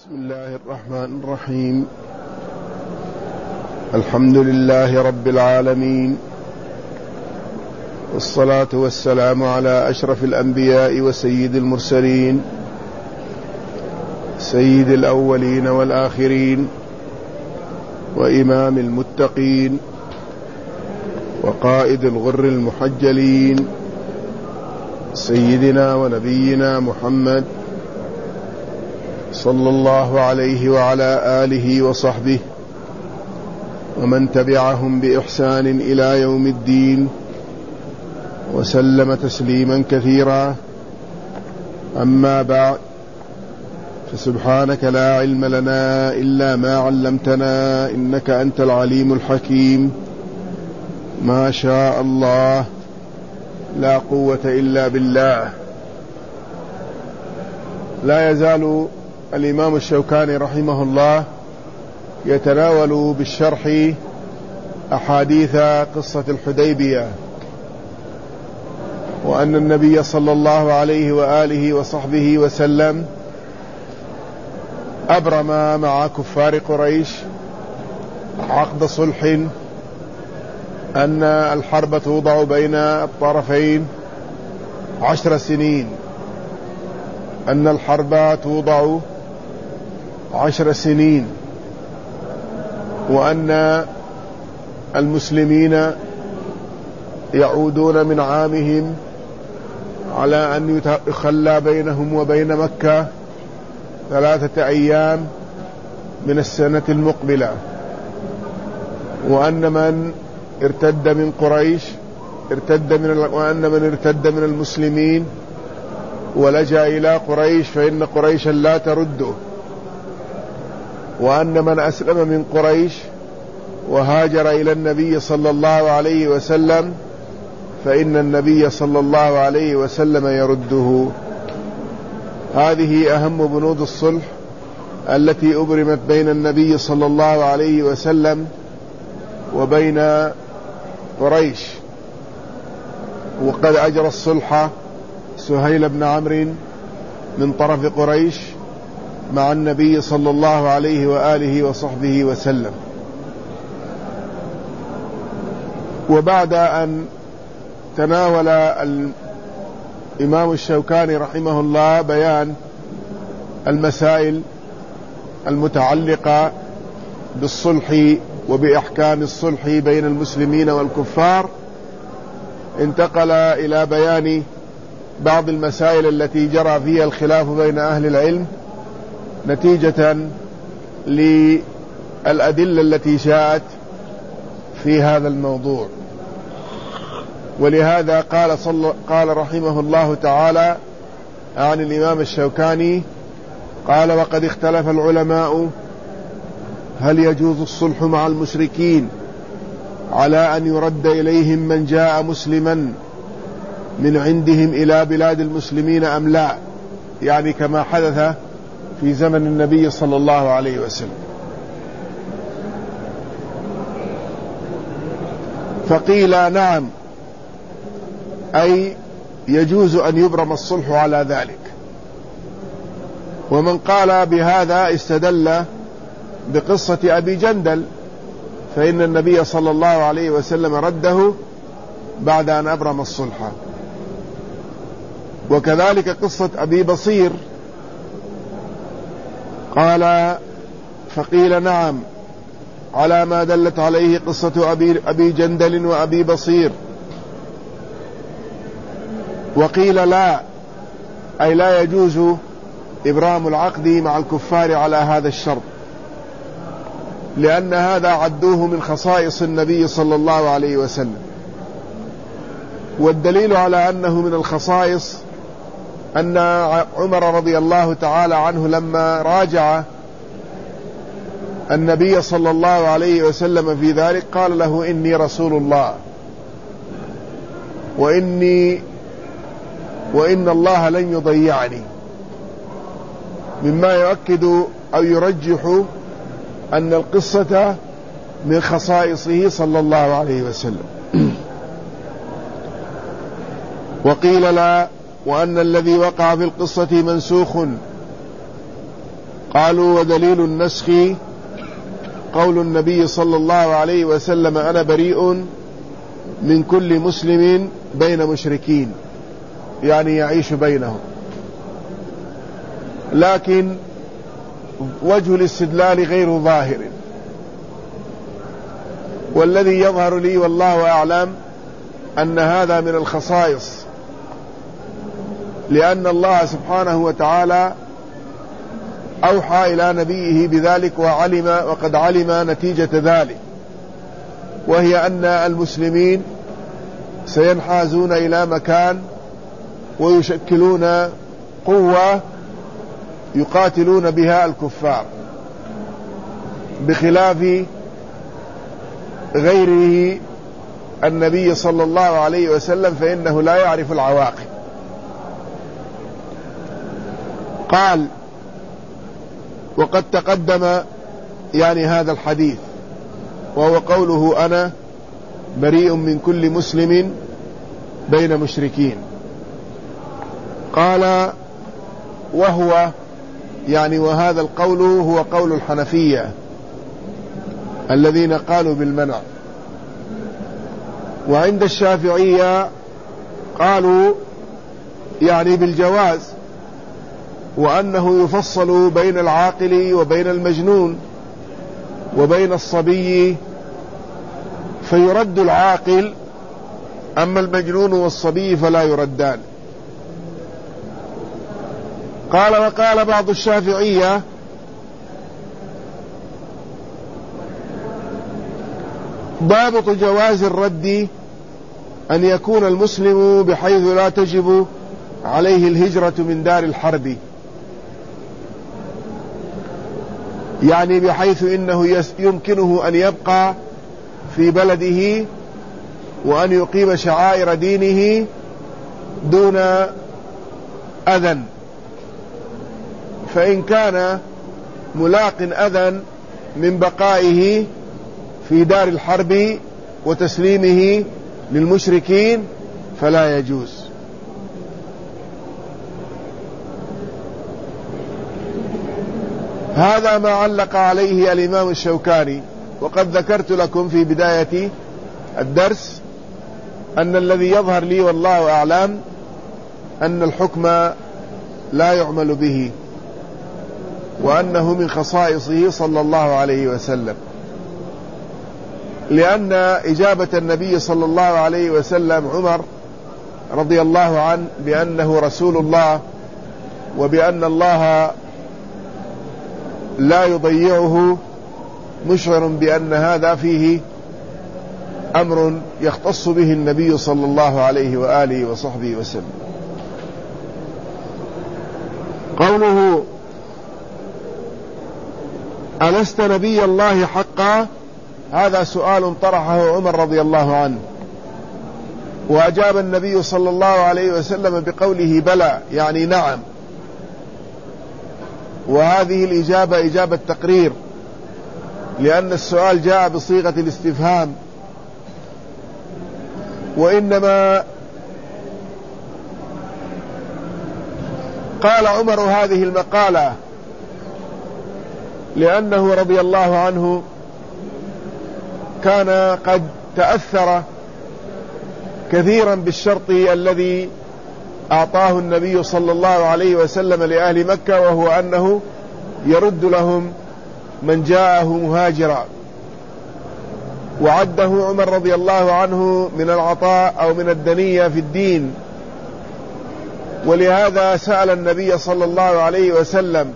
بسم الله الرحمن الرحيم. الحمد لله رب العالمين، والصلاة والسلام على أشرف الأنبياء وسيد المرسلين، سيد الأولين والآخرين، وإمام المتقين، وقائد الغر المحجلين، سيدنا ونبينا محمد صلى الله عليه وعلى آله وصحبه ومن تبعهم بإحسان إلى يوم الدين، وسلم تسليما كثيرا. أما بعد، فسبحانك لا علم لنا إلا ما علمتنا، إنك أنت العليم الحكيم. ما شاء الله، لا قوة إلا بالله. لا يزال الإمام الشوكاني رحمه الله يتناول بالشرح أحاديث قصة الحديبية، وأن النبي صلى الله عليه وآله وصحبه وسلم أبرم مع كفار قريش عقد صلح، أن الحرب توضع بين الطرفين 10 سنين، أن الحرب توضع 10 سنين، وأن المسلمين يعودون من عامهم على أن يخلى بينهم وبين مكة 3 أيام من السنة المقبلة، وأن من ارتد من قريش وأن من ارتد من المسلمين ولجأ إلى قريش فإن قريشا لا ترده، وأن من أسلم من قريش وهاجر إلى النبي صلى الله عليه وسلم فإن النبي صلى الله عليه وسلم يرده. هذه أهم بنود الصلح التي أبرمت بين النبي صلى الله عليه وسلم وبين قريش. وقد أجرى الصلح سهيل بن عمرو من طرف قريش مع النبي صلى الله عليه وآله وصحبه وسلم. وبعد أن تناول الإمام الشوكاني رحمه الله بيان المسائل المتعلقة بالصلح وبأحكام الصلح بين المسلمين والكفار، انتقل إلى بيان بعض المسائل التي جرى فيها الخلاف بين أهل العلم نتيجة للأدلة التي جاءت في هذا الموضوع. ولهذا قال رحمه الله تعالى عن الإمام الشوكاني قال: وقد اختلف العلماء هل يجوز الصلح مع المشركين على أن يرد إليهم من جاء مسلما من عندهم إلى بلاد المسلمين أم لا، يعني كما حدث في زمن النبي صلى الله عليه وسلم. فقيل نعم، أي يجوز أن يبرم الصلح على ذلك. ومن قال بهذا استدل بقصة أبي جندل، فإن النبي صلى الله عليه وسلم رده بعد أن أبرم الصلح. وكذلك قصة أبي بصير، قال فقيل نعم على ما دلت عليه قصة أبي جندل وأبي بصير. وقيل لا، أي لا يجوز إبرام العقد مع الكفار على هذا الشرط، لأن هذا عدوه من خصائص النبي صلى الله عليه وسلم. والدليل على أنه من الخصائص أن عمر رضي الله تعالى عنه لما راجع النبي صلى الله عليه وسلم في ذلك قال له: إني رسول الله، وإن الله لن يضيعني، مما يؤكد أو يرجح أن القصة من خصائصه صلى الله عليه وسلم. وقيل لا، وأن الذي وقع في القصة منسوخ، قالوا: ودليل النسخ قول النبي صلى الله عليه وسلم: أنا بريء من كل مسلم بين مشركين، يعني يعيش بينهم. لكن وجه الاستدلال غير ظاهر، والذي يظهر لي والله أعلم أن هذا من الخصائص، لأن الله سبحانه وتعالى أوحى إلى نبيه بذلك وقد علم نتيجة ذلك، وهي أن المسلمين سينحازون إلى مكان ويشكلون قوة يقاتلون بها الكفار، بخلاف غيره النبي صلى الله عليه وسلم فإنه لا يعرف العواقب. قال: وقد تقدم يعني هذا الحديث، وهو قوله: أنا بريء من كل مسلم بين مشركين. قال: وهو يعني وهذا القول هو قول الحنفية الذين قالوا بالمنع. وعند الشافعية قالوا يعني بالجواز، وأنه يفصل بين العاقل وبين المجنون وبين الصبي فيرد العاقل، أما المجنون والصبي فلا يردان. قال: وقال بعض الشافعية: ضابط جواز الرد أن يكون المسلم بحيث لا تجب عليه الهجرة من دار الحرب، يعني بحيث إنه يمكنه أن يبقى في بلده وأن يقيم شعائر دينه دون أذى، فإن كان ملاق أذى من بقائه في دار الحرب وتسليمه للمشركين فلا يجوز. هذا ما علق عليه الإمام الشوكاني. وقد ذكرت لكم في بداية الدرس أن الذي يظهر لي والله أعلم أن الحكم لا يعمل به، وأنه من خصائصه صلى الله عليه وسلم، لأن إجابة النبي صلى الله عليه وسلم عمر رضي الله عنه بأنه رسول الله وبأن الله لا يضيعه، مشعر بأن هذا فيه أمر يختص به النبي صلى الله عليه وآله وصحبه وسلم. قوله: ألست نبي الله حقا؟ هذا سؤال طرحه عمر رضي الله عنه، وأجاب النبي صلى الله عليه وسلم بقوله: بلى، يعني نعم. وهذه الإجابة إجابة تقرير، لأن السؤال جاء بصيغة الاستفهام، وإنما قال عمر هذه المقالة لأنه رضي الله عنه كان قد تأثر كثيرا بالشرط الذي أعطاه النبي صلى الله عليه وسلم لأهل مكة، وهو أنه يرد لهم من جاءه مهاجرا، وعده عمر رضي الله عنه من العطاء أو من الدنية في الدين. ولهذا سأل النبي صلى الله عليه وسلم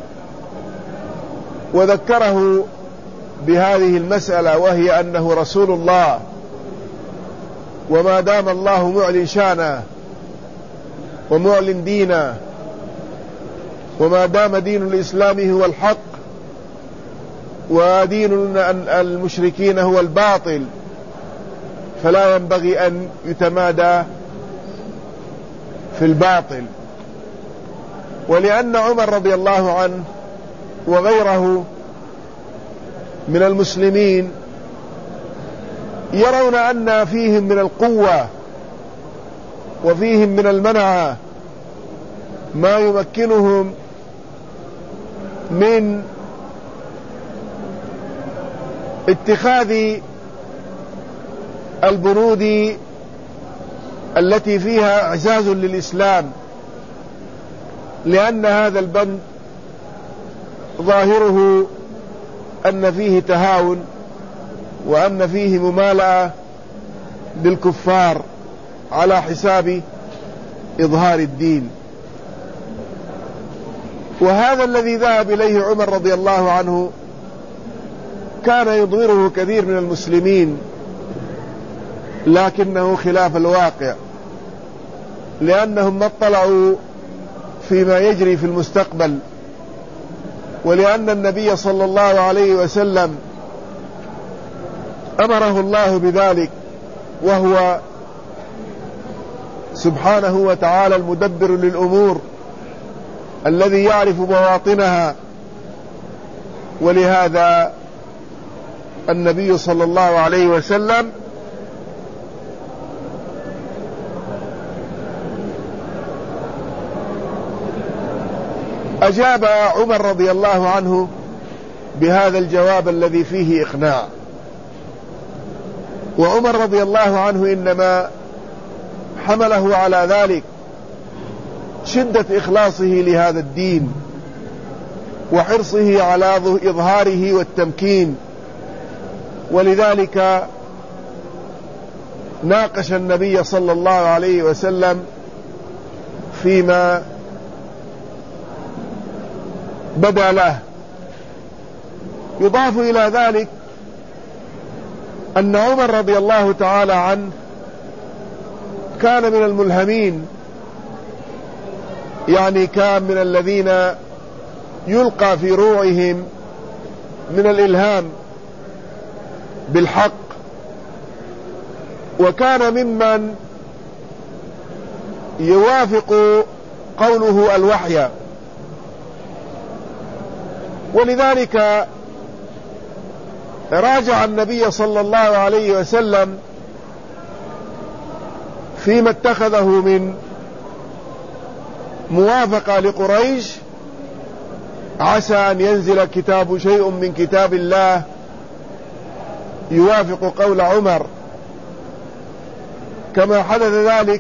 وذكره بهذه المسألة، وهي أنه رسول الله، وما دام الله معلن شانه ومعلن دينه، وما دام دين الإسلام هو الحق ودين المشركين هو الباطل، فلا ينبغي أن يتمادى في الباطل. ولأن عمر رضي الله عنه وغيره من المسلمين يرون أن فيهم من القوة وفيهم من المنعة ما يمكنهم من اتخاذ البنود التي فيها إعزاز للإسلام، لأن هذا البند ظاهره أن فيه تهاون وأن فيه ممالأة للكفار على حساب إظهار الدين. وهذا الذي ذهب إليه عمر رضي الله عنه كان يضمره كثير من المسلمين، لكنه خلاف الواقع، لأنهم ما اطلعوا فيما يجري في المستقبل، ولأن النبي صلى الله عليه وسلم أمره الله بذلك، وهو سبحانه وتعالى المدبر للأمور الذي يعرف مواطنها. ولهذا النبي صلى الله عليه وسلم أجاب عمر رضي الله عنه بهذا الجواب الذي فيه إقناع. وعمر رضي الله عنه إنما حمله على ذلك شدة إخلاصه لهذا الدين وحرصه على إظهاره والتمكين، ولذلك ناقش النبي صلى الله عليه وسلم فيما بدا له. يضاف إلى ذلك أن عمر رضي الله تعالى عنه كان من الملهمين، يعني كان من الذين يلقى في روعهم من الإلهام بالحق، وكان ممن يوافق قوله الوحي. ولذلك راجع النبي صلى الله عليه وسلم فيما اتخذه من موافقة لقريش، عسى أن ينزل كتاب شيء من كتاب الله يوافق قول عمر، كما حدث ذلك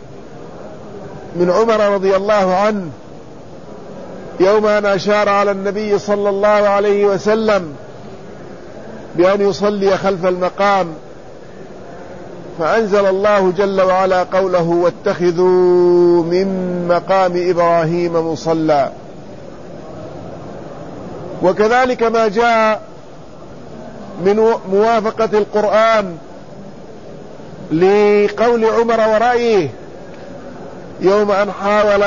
من عمر رضي الله عنه يوم أن أشار على النبي صلى الله عليه وسلم بأن يصلي خلف المقام، فأنزل الله جل وعلا قوله واتخذوا من مقام إبراهيم مصلى. وكذلك ما جاء من موافقة القرآن لقول عمر ورأيه يوم أن حاول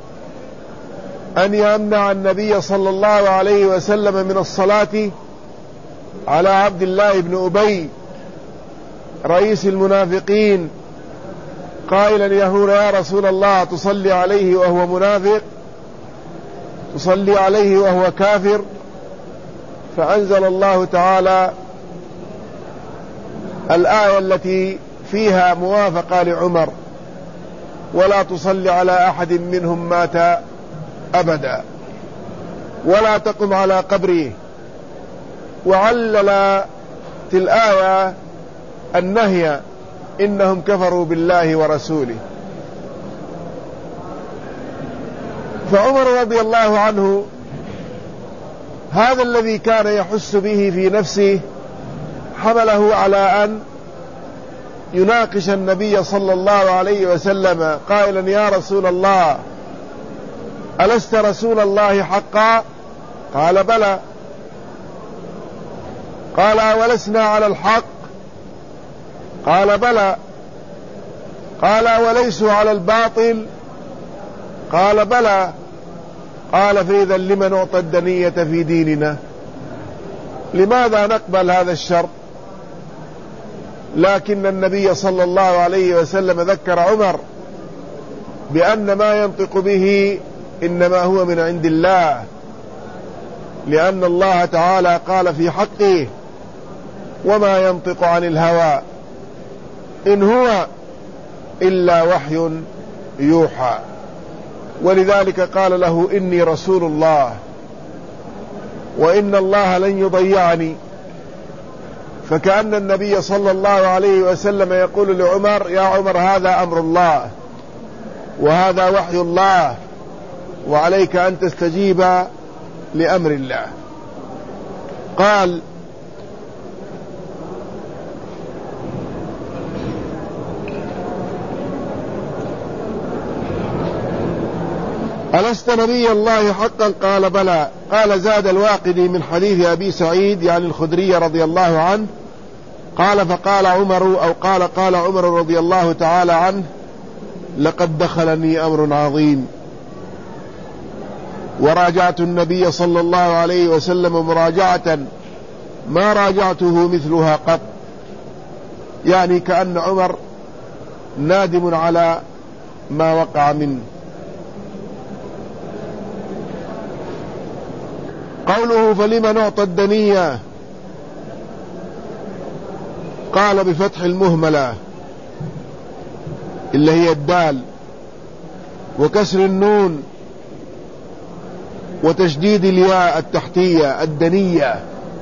أن يمنع النبي صلى الله عليه وسلم من الصلاة على عبد الله بن أبي رئيس المنافقين، قائلا يا رسول الله تصلي عليه وهو منافق، تصلي عليه وهو كافر؟ فأنزل الله تعالى الآية التي فيها موافقة لعمر: ولا تصلي على أحد منهم مات أبدا ولا تقم على قبره. وعلل الآية النهي إنهم كفروا بالله ورسوله. فعمر رضي الله عنه هذا الذي كان يحس به في نفسه حمله على أن يناقش النبي صلى الله عليه وسلم قائلا يا رسول الله ألست رسول الله حقا؟ قال بلى. قال ولسنا على الحق؟ قال بلى. قال وليسوا على الباطل؟ قال بلى. قال فإذا لم نعطى الدنية في ديننا؟ لماذا نقبل هذا الشرط؟ لكن النبي صلى الله عليه وسلم ذكر عمر بأن ما ينطق به إنما هو من عند الله، لأن الله تعالى قال في حقه وما ينطق عن الهوى إن هو إلا وحي يوحى. ولذلك قال له إني رسول الله وإن الله لن يضيعني. فكأن النبي صلى الله عليه وسلم يقول لعمر: يا عمر، هذا أمر الله وهذا وحي الله، وعليك أن تستجيب لأمر الله. قال: ألست نبي الله حقا؟ قال: بلى. قال: زاد الواقدي من حديث أبي سعيد يعني الخدري رضي الله عنه قال: فقال عمر، أو قال عمر رضي الله تعالى عنه: لقد دخلني أمر عظيم، وراجعت النبي صلى الله عليه وسلم مراجعة ما راجعته مثلها قط. يعني كأن عمر نادم على ما وقع منه. قوله: فلم نعطى الدنية؟ قال: بفتح المهملة اللي هي الدال، وكسر النون، وتشديد الياء التحتية الدنية.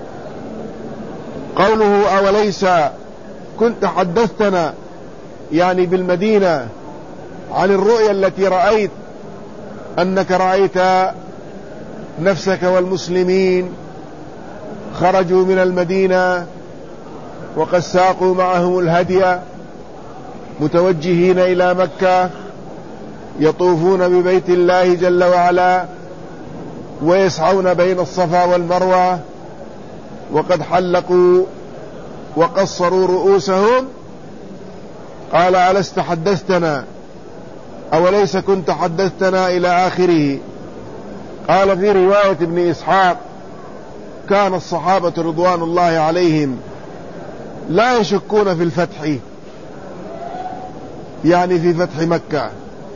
قوله: أوليس كنت حدثتنا يعني بالمدينة عن الرؤيا التي رأيت، أنك رأيت نفسك والمسلمين خرجوا من المدينة وقد ساقوا معهم الهدي متوجهين إلى مكة، يطوفون ببيت الله جل وعلا ويسعون بين الصفا والمروة، وقد حلقوا وقصروا رؤوسهم. قال: ألست حدثتنا؟ أوليس كنت حدثتنا إلى آخره. قال في رواية ابن إسحاق: كان الصحابة رضوان الله عليهم لا يشكون في الفتح، يعني في فتح مكة،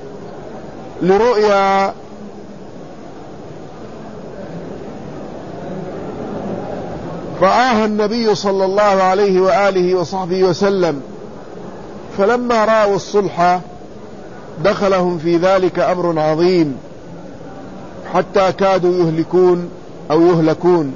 لرؤيا رآها النبي صلى الله عليه وآله وصحبه وسلم، فلما رأوا الصلح دخلهم في ذلك أمر عظيم حتى كادوا يهلكون أو يهلكون.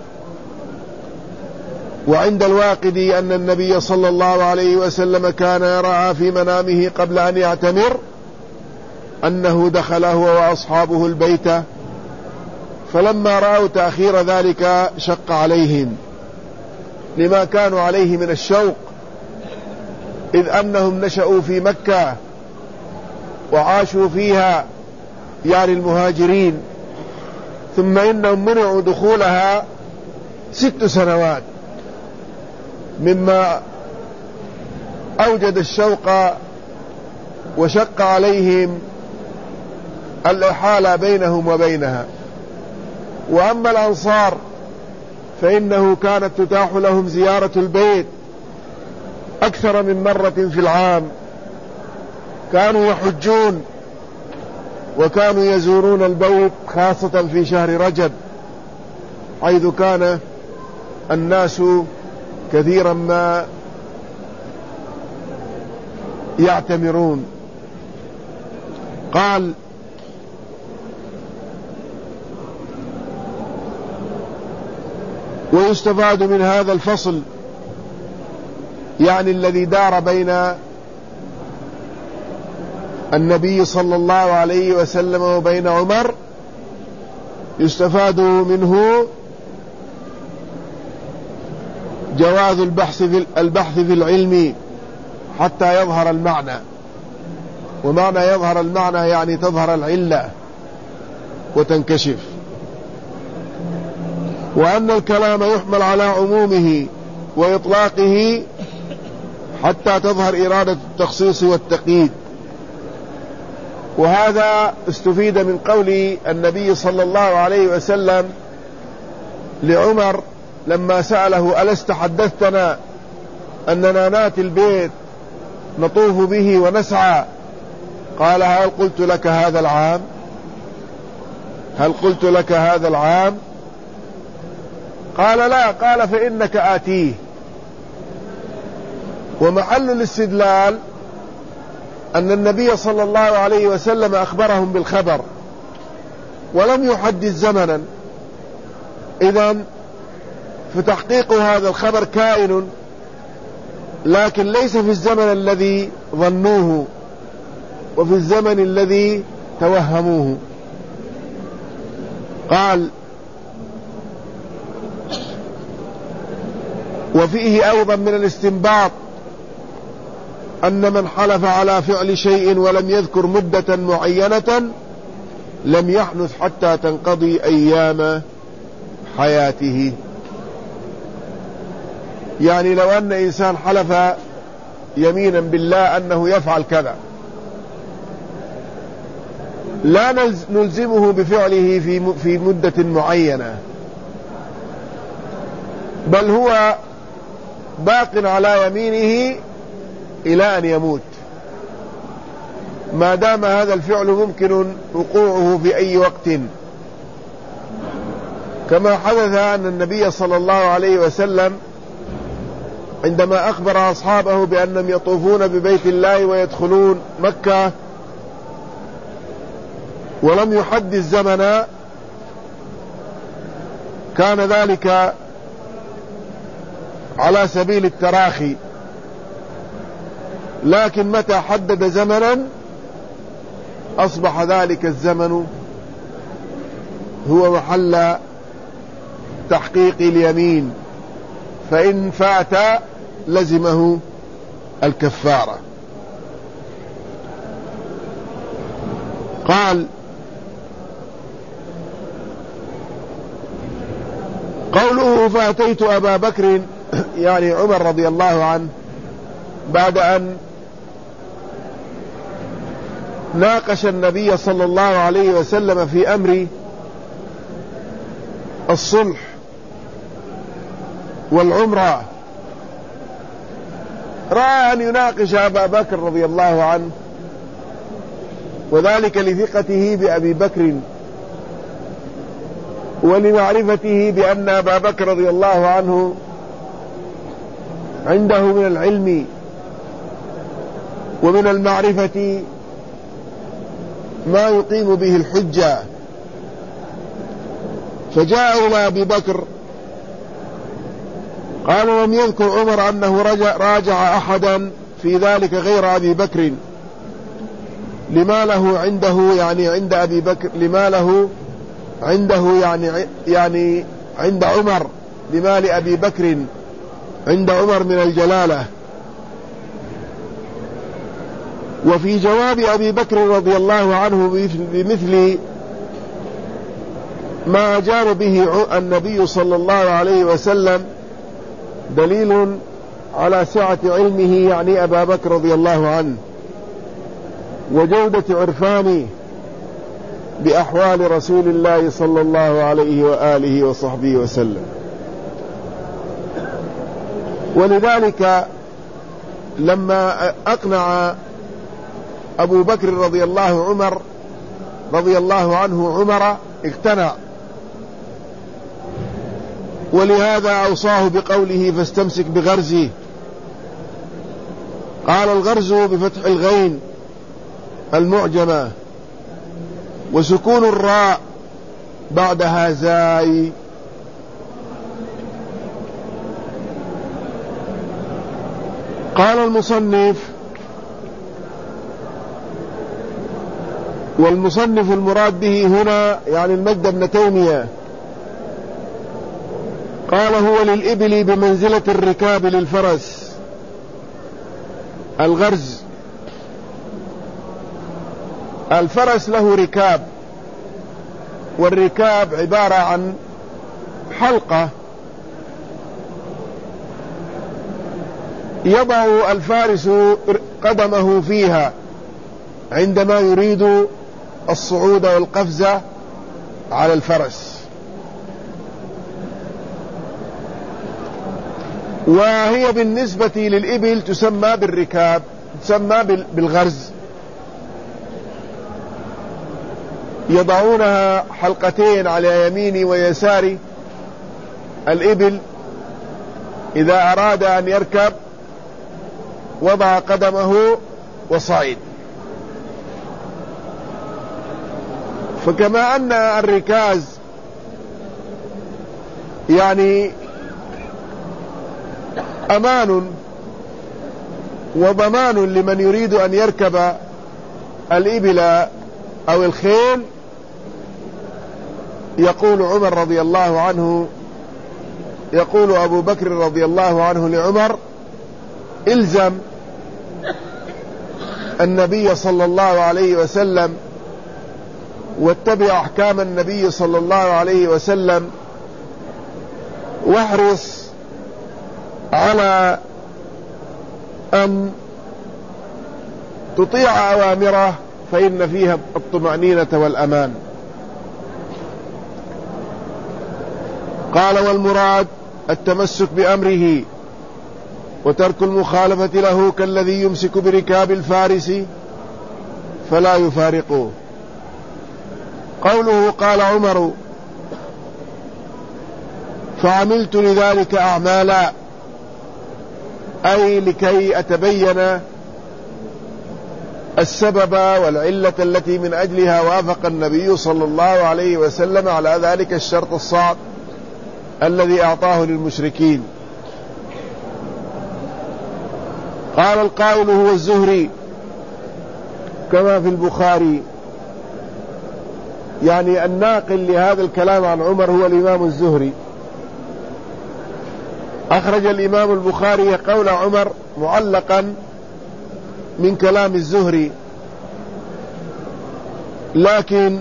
وعند الواقدي أن النبي صلى الله عليه وسلم كان يرى في منامه قبل أن يعتمر أنه دخل هو وأصحابه البيت، فلما رأوا تأخير ذلك شق عليهم لما كانوا عليه من الشوق، إذ أنهم نشأوا في مكة وعاشوا فيها يعني المهاجرين، ثم إنهم منعوا دخولها 6 سنوات، مما أوجد الشوق وشق عليهم الإحالة بينهم وبينها. وأما الأنصار فإنه كانت تتاح لهم زيارة البيت أكثر من مرة في العام، كانوا يحجون وكانوا يزورون البيت خاصة في شهر رجب، حيث كان الناس كثيرا ما يعتمرون. قال: ويستفاد من هذا الفصل يعني الذي دار بين النبي صلى الله عليه وسلم وبين عمر، يستفاد منه جواز البحث في العلم حتى يظهر المعنى. ومعنى يظهر المعنى يعني تظهر العلة وتنكشف. وأن الكلام يحمل على عمومه وإطلاقه حتى تظهر إرادة التخصيص والتقييد. وهذا استفيد من قول النبي صلى الله عليه وسلم لعمر لما سأله: ألست حدثتنا أننا ناتي البيت نطوف به ونسعى؟ قال: هل قلت لك هذا العام؟ هل قلت لك هذا العام؟ قال: لا. قال: فإنك آتيه. ومحل الاستدلال أن النبي صلى الله عليه وسلم أخبرهم بالخبر ولم يحدد زمنا، إذن فتحقيق هذا الخبر كائن، لكن ليس في الزمن الذي ظنوه وفي الزمن الذي توهموه. قال: وفيه أيضا من الاستنباط أن من حلف على فعل شيء ولم يذكر مدة معينة لم يحنث حتى تنقضي أيام حياته. يعني لو أن إنسان حلف يمينا بالله أنه يفعل كذا، لا نلزمه بفعله في مدة معينة، بل هو باق على يمينه إلى أن يموت، ما دام هذا الفعل ممكن وقوعه في أي وقت، كما حدث أن النبي صلى الله عليه وسلم عندما أخبر أصحابه بأنهم يطوفون ببيت الله ويدخلون مكة ولم يحدد زمنا، كان ذلك على سبيل التراخي، لكن متى حدد زمنا أصبح ذلك الزمن هو محل تحقيق اليمين، فإن فات لزمه الكفارة. قال: قوله فأتيت أبا بكر يعني عمر رضي الله عنه بعد أن ناقش النبي صلى الله عليه وسلم في أمر الصلح والعمرة، رأى أن يناقش أبا بكر رضي الله عنه، وذلك لثقته بأبي بكر ولمعرفته بأن أبا بكر رضي الله عنه عنده من العلم ومن المعرفة ما يقيم به الحجة. فجاء إلى أبي بكر قال: لم يذكر عمر أنه راجع أحدا في ذلك غير أبي بكر، لما له عنده يعني عند أبي بكر، لما له عنده يعني عند عمر، لما لأبي بكر عند عمر من الجلالة. وفي جواب أبي بكر رضي الله عنه بمثل ما أجاب به النبي صلى الله عليه وسلم دليل على سعة علمه يعني أبا بكر رضي الله عنه وجودة عرفانه بأحوال رسول الله صلى الله عليه وآله وصحبه وسلم. ولذلك لما أقنع أبو بكر رضي الله عنه عمر اقتنع، ولهذا أوصاه بقوله: فاستمسك بغرزه. قال: الغرز بفتح الغين المعجمة وسكون الراء بعدها زاي. قال المصنف: والمصنف المراد به هنا يعني المجد بن تيمية، قال: هو للإبل بمنزلة الركاب للفرس. الغرز، الفرس له ركاب، والركاب عبارة عن حلقة يضع الفارس قدمه فيها عندما يريد الصعود والقفز على الفرس، وهي بالنسبة للإبل تسمى بالركاب، تسمى بالغرز. يضعونها حلقتين على يمين ويسار الإبل، إذا أراد أن يركب وضع قدمه وصعد. فكما أن الركاز يعني أمان وضمان لمن يريد أن يركب الإبل أو الخيل. يقول عمر رضي الله عنه، يقول أبو بكر رضي الله عنه لعمر: إلزم النبي صلى الله عليه وسلم واتبع أحكام النبي صلى الله عليه وسلم، واحرص على أن تطيع أوامره فإن فيها الطمأنينة والأمان. قال: والمراد التمسك بأمره وترك المخالفة له، كالذي يمسك بركاب الفارس فلا يفارقه. قوله قال عمر: فعملت لذلك أعمالا، أي لكي أتبين السبب والعلة التي من أجلها وافق النبي صلى الله عليه وسلم على ذلك الشرط الصعب الذي أعطاه للمشركين. قال القائل: هو الزهري كما في البخاري، يعني الناقل لهذا الكلام عن عمر هو الإمام الزهري. أخرج الإمام البخاري قول عمر معلقا من كلام الزهري، لكن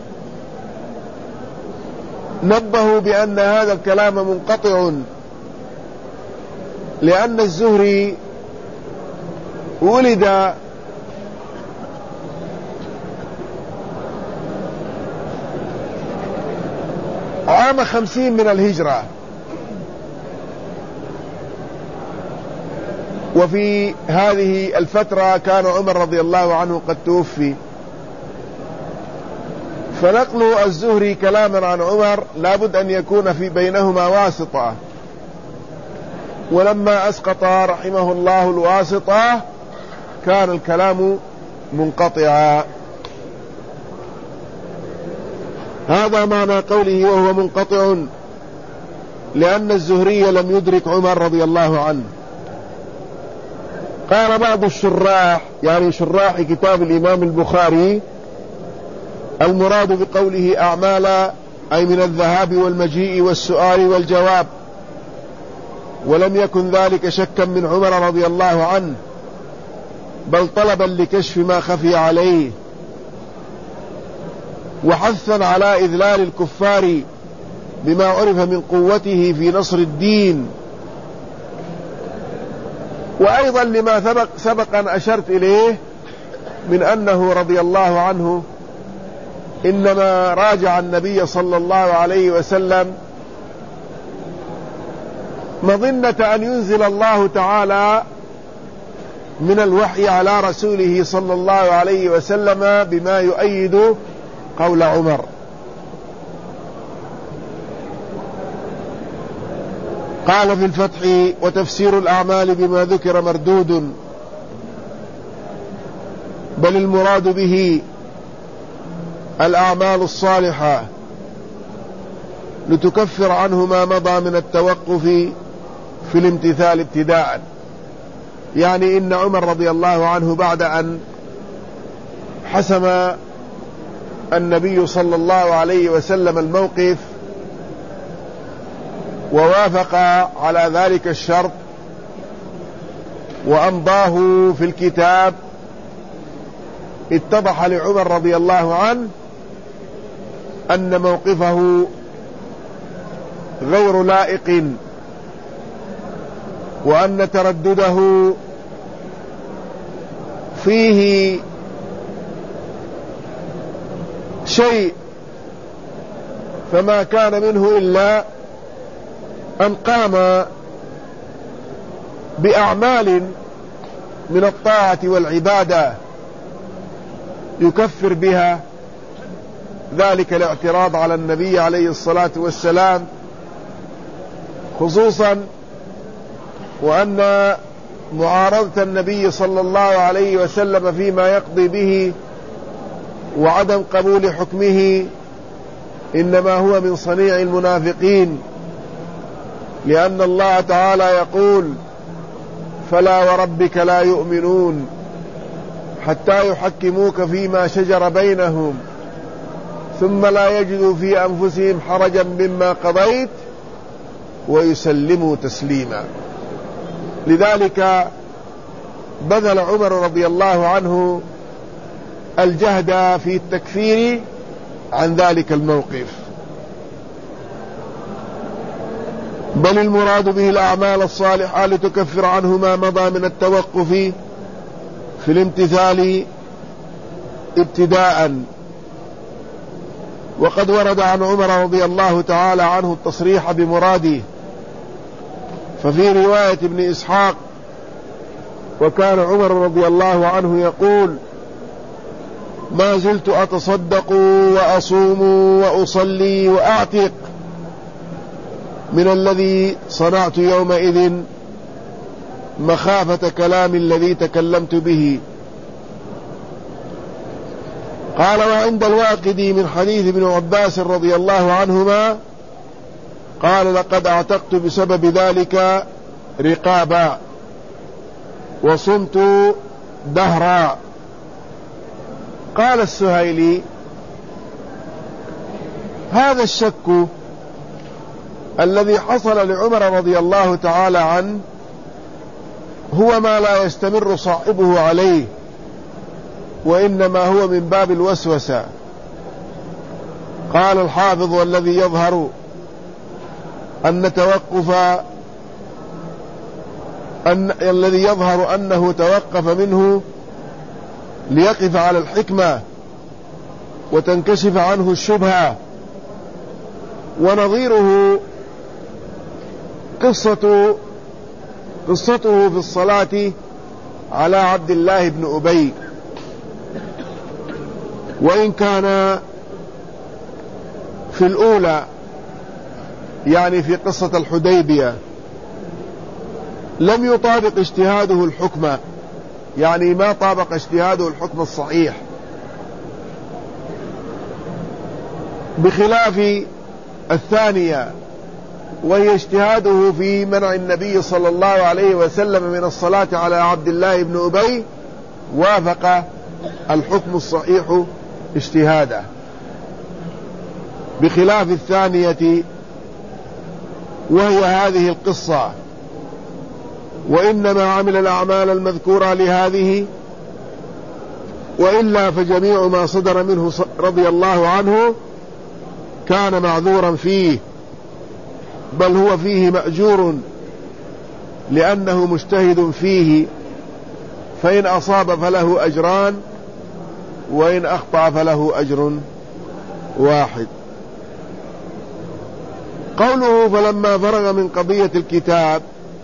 نبهوا بأن هذا الكلام منقطع، لأن الزهري ولد عام 50 من الهجرة، وفي هذه الفترة كان عمر رضي الله عنه قد توفي، فنقل الزهري كلاما عن عمر لابد أن يكون في بينهما واسطة، ولما أسقط رحمه الله الواسطة كان الكلام منقطعا. هذا معنى قوله وهو منقطع، لأن الزهري لم يدرك عمر رضي الله عنه. قال بعض الشراح، يعني شراح كتاب الإمام البخاري: المراد بقوله أعمالا أي من الذهاب والمجيء والسؤال والجواب، ولم يكن ذلك شكا من عمر رضي الله عنه، بل طلبا لكشف ما خفي عليه، وحثا على إذلال الكفار بما عرف من قوته في نصر الدين. وأيضا لما سبق أن أشرت إليه من أنه رضي الله عنه إنما راجع النبي صلى الله عليه وسلم مظنة أن ينزل الله تعالى من الوحي على رسوله صلى الله عليه وسلم بما يؤيد قول عمر. قال في الفتح: وتفسير الأعمال بما ذكر مردود، بل المراد به الأعمال الصالحة لتكفر عنه ما مضى من التوقف في الامتثال ابتداء. يعني إن عمر رضي الله عنه بعد أن حسم النبي صلى الله عليه وسلم الموقف ووافق على ذلك الشرط وأمضاه في الكتاب، اتضح لعمر رضي الله عنه أن موقفه غير لائق، وأن تردده فيه شيء، فما كان منه إلا أن قام بأعمال من الطاعة والعبادة يكفر بها ذلك الاعتراض على النبي عليه الصلاة والسلام، خصوصا وأن معارضة النبي صلى الله عليه وسلم فيما يقضي به وعدم قبول حكمه إنما هو من صنيع المنافقين، لأن الله تعالى يقول: فلا وربك لا يؤمنون حتى يحكموك فيما شجر بينهم ثم لا يجدوا في أنفسهم حرجا مما قضيت ويسلموا تسليما. لذلك بذل عمر رضي الله عنه الجهد في التكفير عن ذلك الموقف، بل المراد به الأعمال الصالحة لتكفر عنه ما مضى من التوقف في الامتثال ابتداء. وقد ورد عن عمر رضي الله تعالى عنه التصريح بمراده، ففي رواية ابن إسحاق: وكان عمر رضي الله عنه يقول: ما زلت أتصدق وأصوم وأصلي وأعتق من الذي صنعت يومئذ مخافة كلام الذي تكلمت به. قال: وعند الواقدي من حديث ابن عباس رضي الله عنهما قال: لقد اعتقت بسبب ذلك رقابا وصمت دهرا. قال السهيلي: هذا الشك الذي حصل لعمر رضي الله تعالى عنه هو ما لا يستمر صاحبه عليه، وإنما هو من باب الوسوسة. قال الحافظ: والذي يظهر الذي يظهر أنه توقف منه ليقف على الحكمة وتنكشف عنه الشبهة. ونظيره قصته في الصلاة على عبد الله بن أبي، وإن كان في الأولى يعني في قصة الحديبية لم يطابق اجتهاده الحكم، يعني ما طابق اجتهاده الحكم الصحيح، بخلاف الثانية وهي اجتهاده في منع النبي صلى الله عليه وسلم من الصلاة على عبد الله بن أبي، وافق الحكم الصحيح اجتهاده، بخلاف الثانية وهي هذه القصة. وإنما عمل الأعمال المذكورة لهذه، وإلا فجميع ما صدر منه رضي الله عنه كان معذورا فيه، بل هو فيه مأجور لأنه مجتهد فيه، فإن أصاب فله أجران وإن أخطأ فله أجر واحد. قوله: فلما فرغ من قضية الكتاب،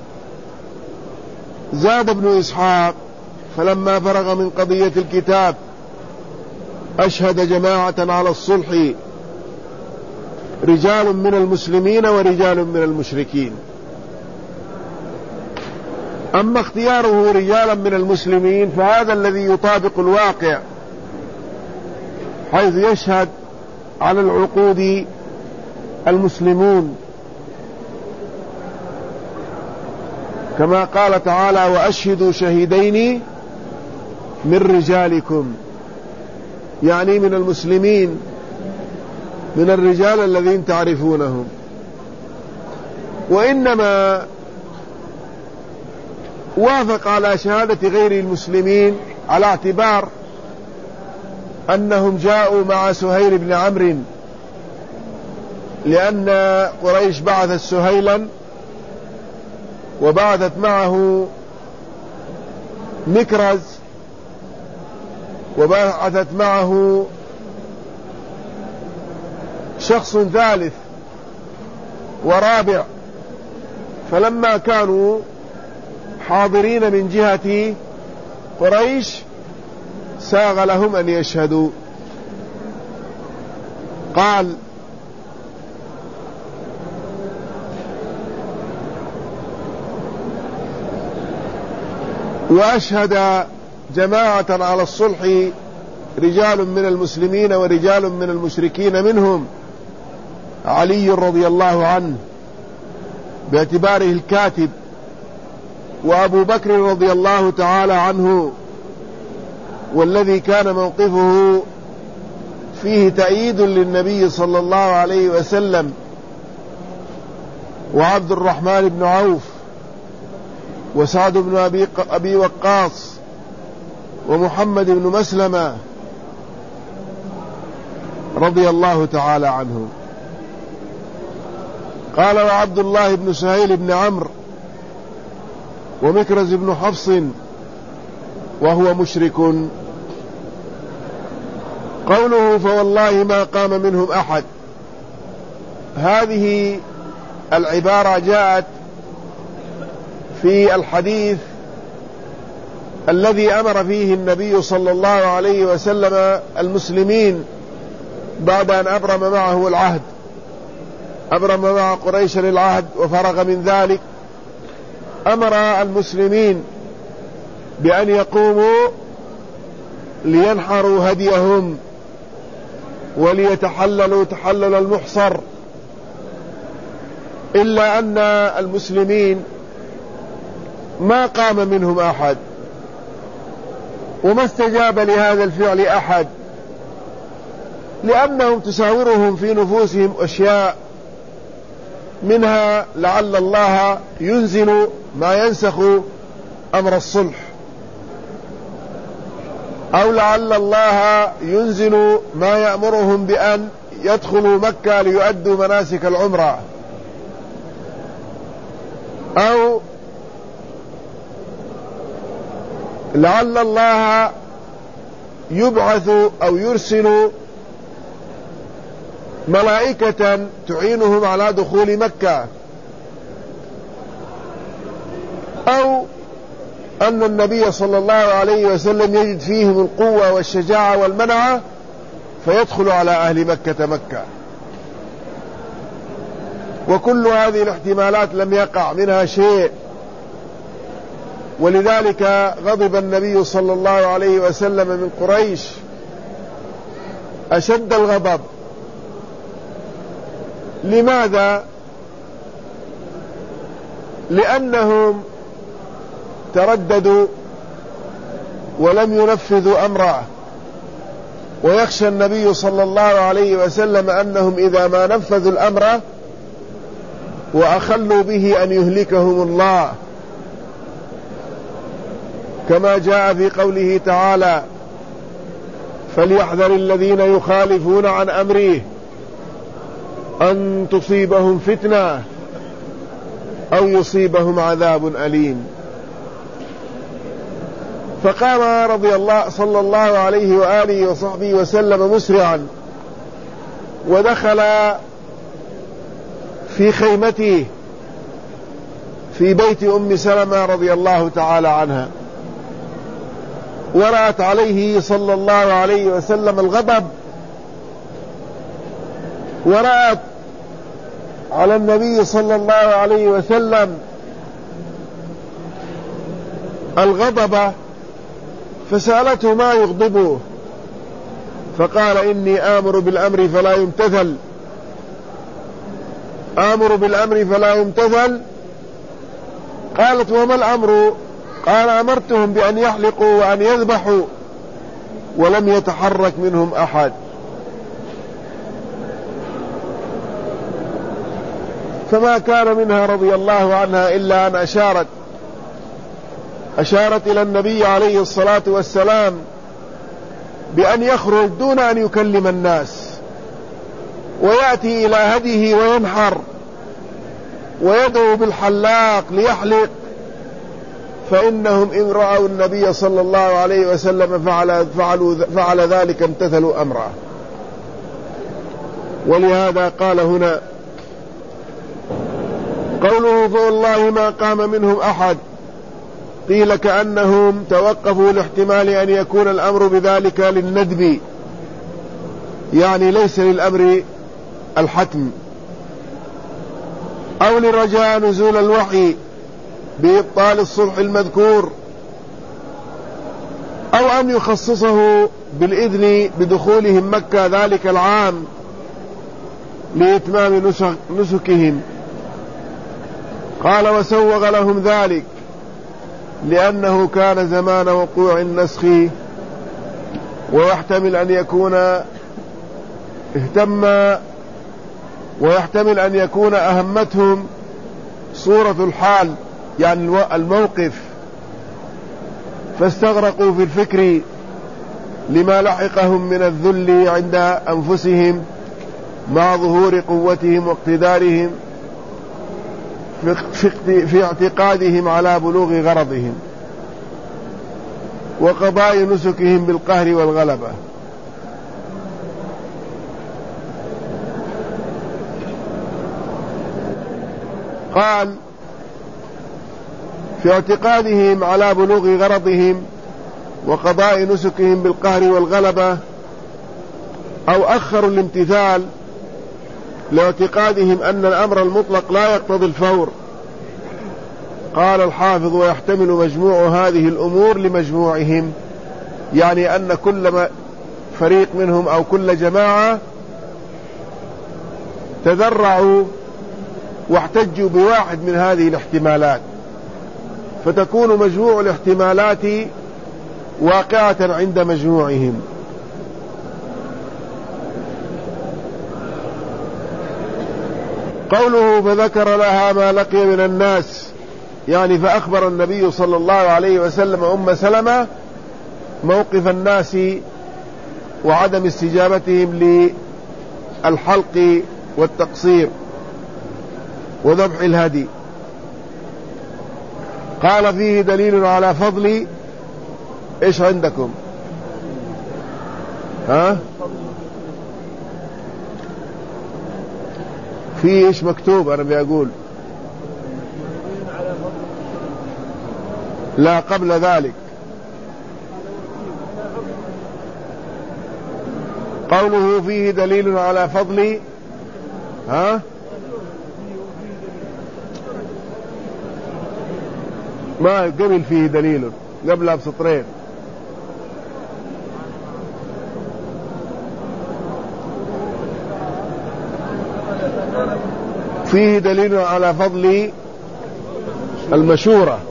زاد ابن إسحاق: فلما فرغ من قضية الكتاب أشهد جماعة على الصلح، رجال من المسلمين ورجال من المشركين. أما اختياره رجالا من المسلمين فهذا الذي يطابق الواقع، حيث يشهد على العقود المسلمون، كما قال تعالى: وأشهدوا شهيدين من رجالكم، يعني من المسلمين، من الرجال الذين تعرفونهم. وإنما وافق على شهادة غير المسلمين على اعتبار أنهم جاءوا مع سهيل بن عمرو، لأن قريش بعثت سهيلا وبعثت معه مكرز وبعثت معه شخص ثالث ورابع، فلما كانوا حاضرين من جهة قريش ساغ لهم أن يشهدوا. قال: وأشهد جماعة على الصلح رجال من المسلمين ورجال من المشركين، منهم علي رضي الله عنه، باعتباره الكاتب، وأبو بكر رضي الله تعالى عنه والذي كان موقفه فيه تأييد للنبي صلى الله عليه وسلم، وعبد الرحمن بن عوف، وسعد بن أبي وقاص، ومحمد بن مسلمة رضي الله تعالى عنه. قال: وعبد الله بن سهيل بن عمرو، ومكرز بن حفص وهو مشرك. قوله: فوالله ما قام منهم أحد، هذه العبارة جاءت في الحديث الذي أمر فيه النبي صلى الله عليه وسلم المسلمين بعد أن أبرم معه العهد، أبرم مع قريش العهد وفرغ من ذلك، أمر المسلمين بأن يقوموا لينحروا هديهم وليتحللوا تحلل المحصر، إلا أن المسلمين ما قام منهم أحد، وما استجاب لهذا الفعل أحد، لأنهم تساورهم في نفوسهم أشياء، منها لعل الله ينزل ما ينسخ أمر الصلح، أو لعل الله ينزل ما يأمرهم بأن يدخلوا مكة ليؤدوا مناسك العمرة، أو لعل الله يبعث أو يرسل ملائكة تعينهم على دخول مكة، أو أن النبي صلى الله عليه وسلم يجد فيهم القوة والشجاعة والمنعة فيدخل على أهل مكة. وكل هذه الاحتمالات لم يقع منها شيء، ولذلك غضب النبي صلى الله عليه وسلم من قريش أشد الغضب. لماذا؟ لأنهم ترددوا ولم ينفذوا أمره، ويخشى النبي صلى الله عليه وسلم أنهم إذا ما نفذوا الأمر وأخلوا به أن يهلكهم الله، كما جاء في قوله تعالى: فليحذر الذين يخالفون عن أمره أن تصيبهم فتنة أو يصيبهم عذاب أليم. فقام رضي الله صلى الله عليه وآله وصحبه وسلم مسرعا، ودخل في خيمته في بيت أم سلمة رضي الله تعالى عنها، ورأت عليه صلى الله عليه وسلم الغضب، ورأت على النبي صلى الله عليه وسلم الغضب، فسألته ما يغضبه، فقال: إني آمر بالأمر فلا يمتثل، آمر بالأمر فلا يمتثل. قالت: وما الأمر؟ قال: أمرتهم بأن يحلقوا وأن يذبحوا، ولم يتحرك منهم أحد. فما كان منها رضي الله عنها إلا أن أشارت إلى النبي عليه الصلاة والسلام بأن يخرج دون أن يكلم الناس، ويأتي إلى هديه وينحر، ويدعو بالحلاق ليحلق، فإنهم إن رأوا النبي صلى الله عليه وسلم فعل ذلك امتثلوا أمره. ولهذا قال هنا قوله: فوالله ما قام منهم أحد، قيل كأنهم توقفوا لاحتمال أن يكون الأمر بذلك للندب، يعني ليس للأمر الحتم، أو لرجاء نزول الوحي بإبطال الصلح المذكور، أو أن يخصصه بالإذن بدخولهم مكة ذلك العام لإتمام نسكهم. قال وسوغ لهم ذلك لأنه كان زمان وقوع النسخ، ويحتمل أن يكون أهمتهم صورة الحال يعني الموقف، فاستغرقوا في الفكر لما لحقهم من الذل عند أنفسهم مع ظهور قوتهم واقتدارهم في اعتقادهم على بلوغ غرضهم وقضاء نسكهم بالقهر والغلبة. قال في اعتقادهم على بلوغ غرضهم وقضاء نسكهم بالقهر والغلبة، أو أخروا الامتثال لاعتقادهم أن الأمر المطلق لا يقتضي الفور. قال الحافظ ويحتمل مجموع هذه الأمور لمجموعهم، يعني أن كل فريق منهم أو كل جماعة تذرعوا واحتجوا بواحد من هذه الاحتمالات، فتكون مجموع الاحتمالات واقعة عند مجموعهم. قوله فذكر لها ما لقي من الناس، يعني فأخبر النبي صلى الله عليه وسلم أم سلمة موقف الناس وعدم استجابتهم للحلق والتقصير وذبح الهدي. قال فيه دليل على فضل ايش عندكم؟ فيه ايش مكتوب؟ انا بقول لا قبل ذلك. قوله فيه دليل على فضل ما قبل فيه دليل قبلها بسطرين. فيه دليل على فضل المشورة،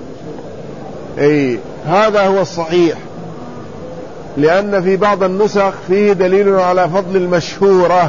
هذا هو الصحيح، لأن في بعض النسخ فيه دليل على فضل المشهورة،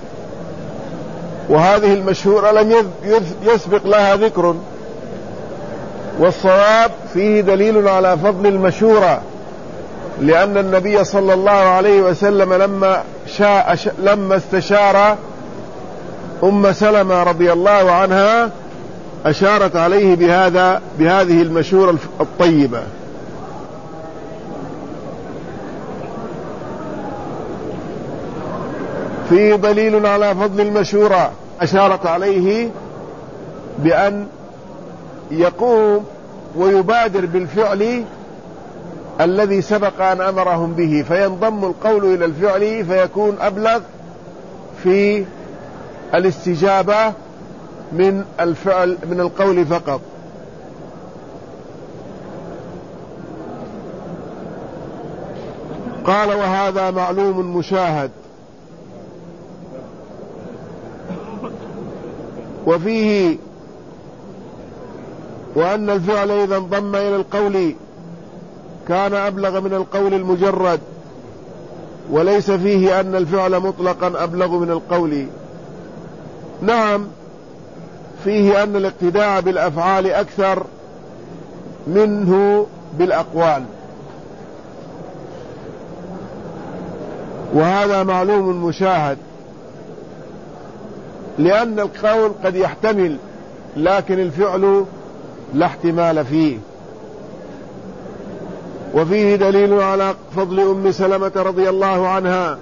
وهذه المشهورة لم يسبق لها ذكر، والصواب فيه دليل على فضل المشورة، لأن النبي صلى الله عليه وسلم لما استشار أم سلمة رضي الله عنها أشارت عليه بهذه المشورة الطيبة. فيه دليل على فضل المشورة، أشارت عليه بأن يقوم ويبادر بالفعل الذي سبق أن أمرهم به، فينضم القول إلى الفعل فيكون أبلغ في الاستجابة من الفعل من القول فقط. قال وهذا معلوم مشاهد. وفيه وأن الفعل إذا انضم إلى القول كان أبلغ من القول المجرد، وليس فيه أن الفعل مطلقا أبلغ من القول. نعم فيه أن الاقتداء بالأفعال أكثر منه بالأقوال، وهذا معلوم مشاهد، لأن القول قد يحتمل لكن الفعل لا احتمال فيه. وفيه دليل على فضل أم سلمة رضي الله عنها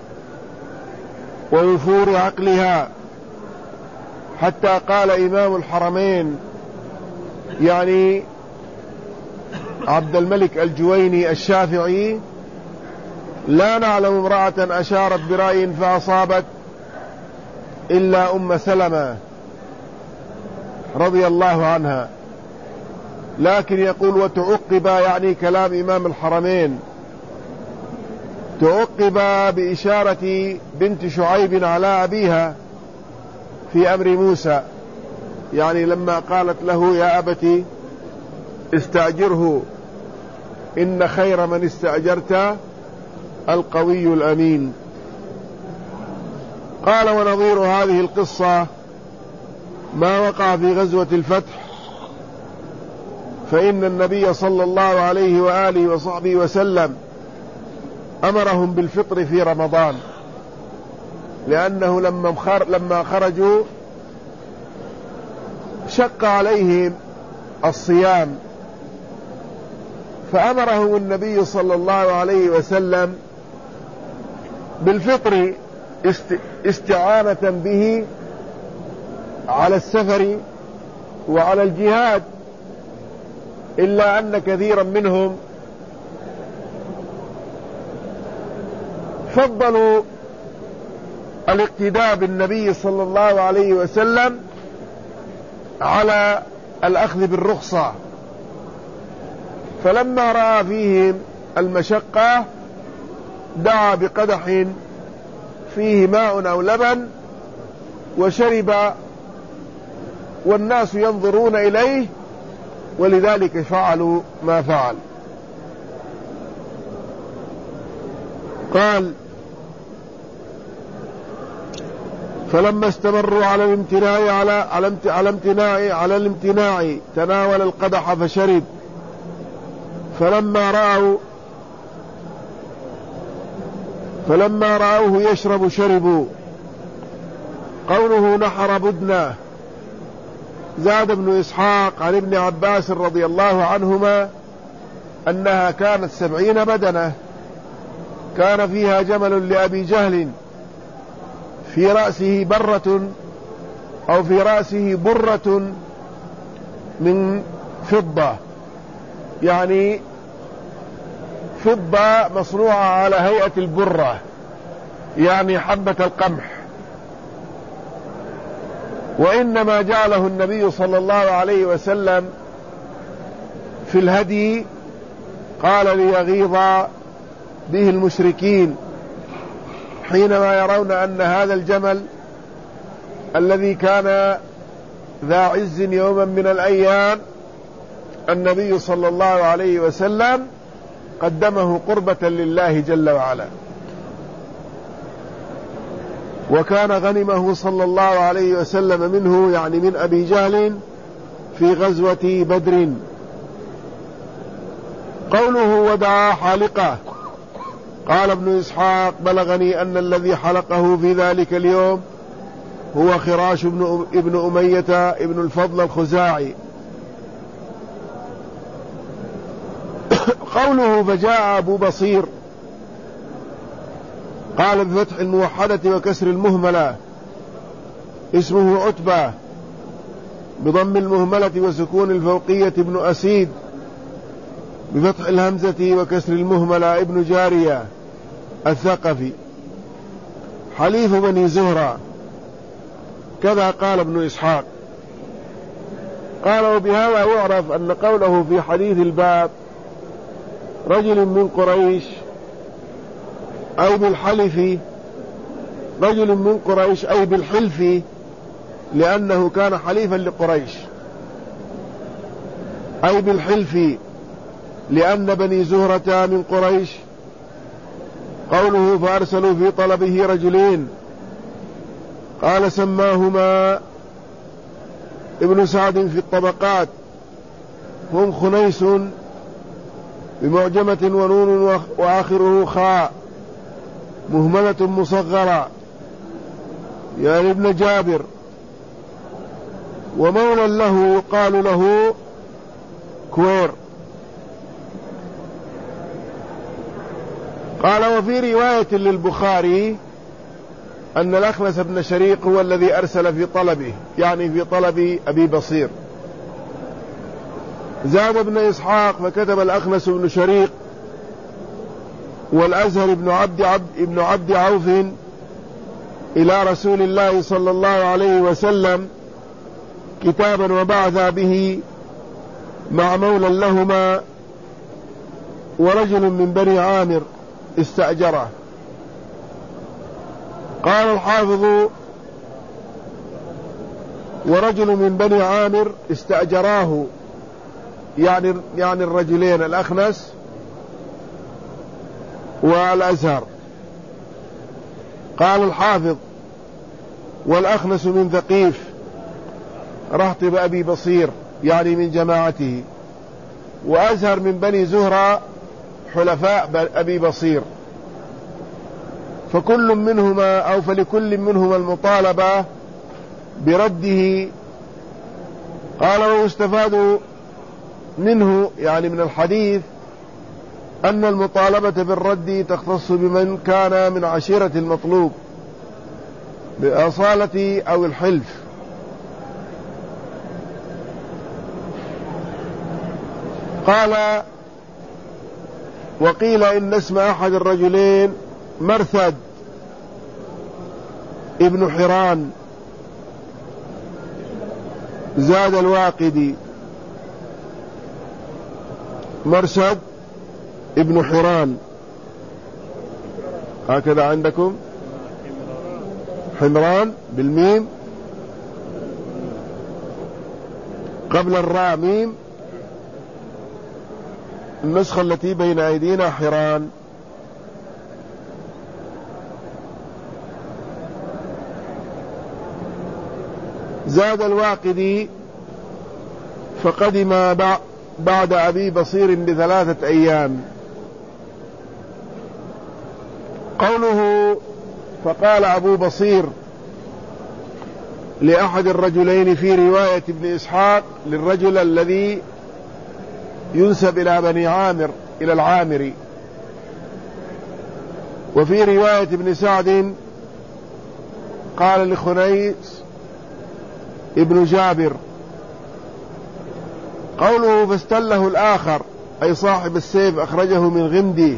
ووفور عقلها، حتى قال إمام الحرمين يعني عبد الملك الجويني الشافعي: لا نعلم امرأة أشارت برأي فأصابت إلا أم سلمة رضي الله عنها. لكن يقول وتعقب، يعني كلام إمام الحرمين، تعقب بإشارة بنت شعيب على أبيها في أمر موسى، يعني لما قالت له يا أبت استأجره إن خير من استأجرت القوي الأمين. قال ونظير هذه القصة ما وقع في غزوة الفتح، فإن النبي صلى الله عليه وآله وصحبه وسلم أمرهم بالفطر في رمضان، لأنه لما خرجوا شق عليهم الصيام، فأمرهم النبي صلى الله عليه وسلم بالفطر استعانة به على السفر وعلى الجهاد، إلا أن كثيرا منهم فضلوا الاقتداء بالنبي صلى الله عليه وسلم على الأخذ بالرخصة، فلما رأى فيهم المشقة دعا بقدح فيه ماء أو لبن وشرب والناس ينظرون إليه، ولذلك فعلوا ما فعل. قال فلما استمروا على الامتناع تناول القدح فشرب، فلما رأوه يشرب شربوا. قوله نحر بدنه. زاد ابن إسحاق عن ابن عباس رضي الله عنهما أنها كانت 70 بدنة، كان فيها جمل لأبي جهل في رأسه برة من فضة، يعني فضة مصنوعة على هيئة البرة، يعني حبة القمح. وإنما جعله النبي صلى الله عليه وسلم في الهدي قال ليغيظ به المشركين حينما يرون أن هذا الجمل الذي كان ذا عز يوما من الأيام النبي صلى الله عليه وسلم قدمه قربة لله جل وعلا، وكان غنمه صلى الله عليه وسلم منه، يعني من أبي جهل في غزوة بدر. قوله ودعا حالقه. قال ابن إسحاق بلغني أن الذي حلقه في ذلك اليوم هو خراش ابن أمية ابن الفضل الخزاعي. قوله فجاء أبو بصير. قال بفتح الموحدة وكسر المهملة اسمه عتبة، بضم المهملة وسكون الفوقية ابن أسيد، بفتح الهمزة وكسر المهملة ابن جارية الثقفي، حليف بني زهرة، كذا قال ابن إسحاق. قال وبهذا يعرف أن قوله في حديث الباب رجل من قريش أي بالحلف، رجل من قريش أي بالحلف، لأنه كان حليفا لقريش، أي بالحلف لأن بني زهرة من قريش. قوله فأرسلوا في طلبه رجلين. قال سماهما ابن سعد في الطبقات، هم خنيس بمعجمة ونون وآخره خاء مهملة مصغرة، يعني ابن جابر، ومولى له يقال له كوير. قال وفي رواية للبخاري أن الأخنس بن شريق هو الذي أرسل في طلبه، يعني في طلب أبي بصير. زاد ابن إسحاق فكتب الأخنس بن شريق والأزهر ابن عبد عوف إلى رسول الله صلى الله عليه وسلم كتابا وبعث به مع مولى لهما ورجل من بني عامر استأجره. قال الحافظ ورجل من بني عامر استأجراه، يعني الرجلين الأخنس والأزهر. قال الحافظ: والأخنس من ثقيف رهط أبي بصير، يعني من جماعته، وأزهر من بني زهرة حلفاء أبي بصير، فكل منهما أو فلكل منهما المطالبة برده. قال: ويستفاد منه، يعني من الحديث، أن المطالبة بالرد تختص بمن كان من عشيرة المطلوب بأصالة أو الحلف. قال: وقيل إن اسم أحد الرجلين مرثد ابن حران. زاد الواقدي: مرثد ابن حران، هكذا عندكم حمران بالميم قبل الراء ميم، النسخة التي بين أيدينا حران. زاد الواقدي: فقدم بعد أبي بصير ب3 أيام. قوله: فقال أبو بصير لأحد الرجلين في رواية ابن إسحاق للرجل الذي ينسب إلى بني عامر إلى العامري، وفي رواية ابن سعد قال لخنيس ابن جابر. قوله: فاستله الآخر، أي صاحب السيف، أخرجه من غمده.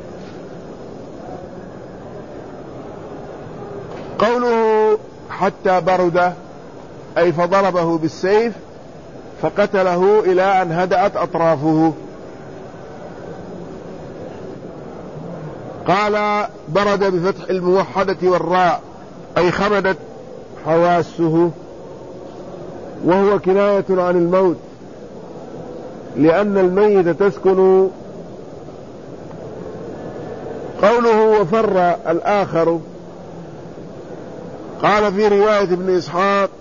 قوله: حتى برد، أي فضربه بالسيف فقتله إلى أن هدأت أطرافه. قال: برد بفتح الموحدة والراء، أي خمدت حواسه، وهو كناية عن الموت، لأن الميت تسكن. قوله: وفر الآخر، قال في رواية ابن إسحاق: